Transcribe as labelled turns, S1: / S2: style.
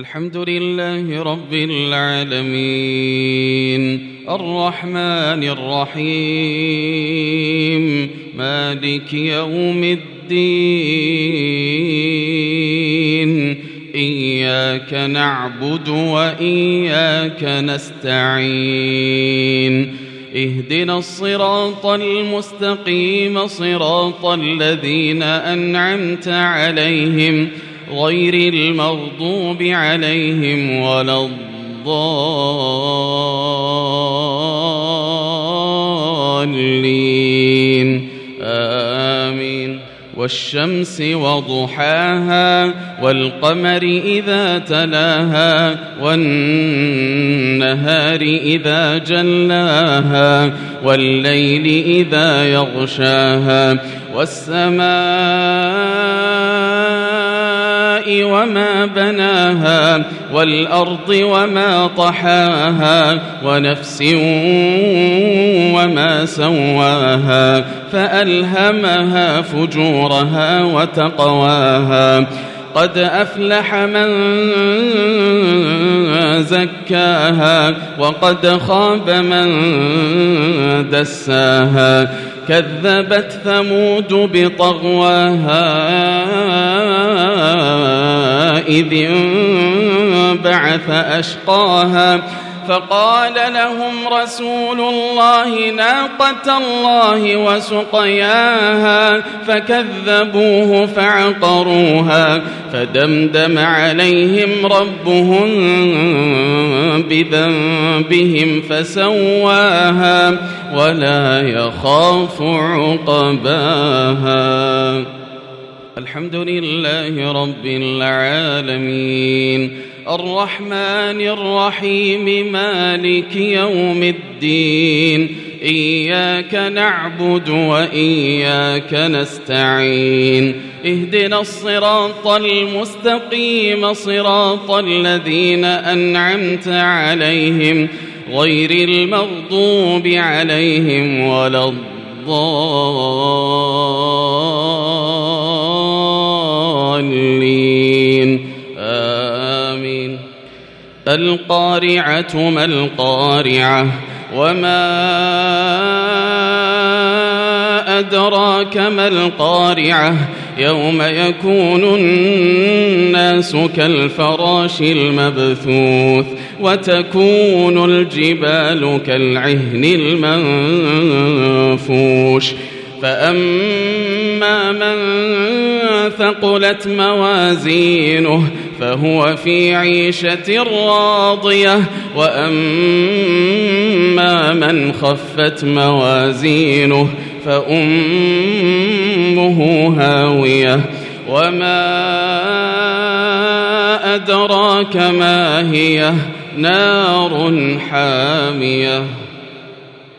S1: الحمد لله رب العالمين الرحمن الرحيم مالك يوم الدين إياك نعبد وإياك نستعين اهدنا الصراط المستقيم صراط الذين أنعمت عليهم غير المغضوب عليهم ولا الضالين آمين والشمس وضحاها والقمر إذا تلاها والنهار إذا جلاها والليل إذا يغشاها والسماء وما بناها والأرض وما طحاها ونفس وما سواها فألهمها فجورها وتقواها قد أفلح من زكاها وقد خاب من دساها كذبت ثمود بطغواها إذ انبعث أشقاها فقال لهم رسول الله ناقة الله وسقياها فكذبوه فعقروها فدمدم عليهم ربهم بذنبهم فسواها ولا يخاف عقباها. الحمد لله رب العالمين الرحمن الرحيم مالك يوم الدين إياك نعبد وإياك نستعين اهدنا الصراط المستقيم صراط الذين أنعمت عليهم غير المغضوب عليهم ولا الضالين آمين القارعة ما القارعة وما أدراك ما القارعة يوم يكون الناس كالفراش المبثوث وتكون الجبال كالعهن المنفوش فأما من ثقلت موازينه فهو في عيشة راضية وأما من خفت موازينه فأمه هاوية وما أدراك ما هي نار حامية.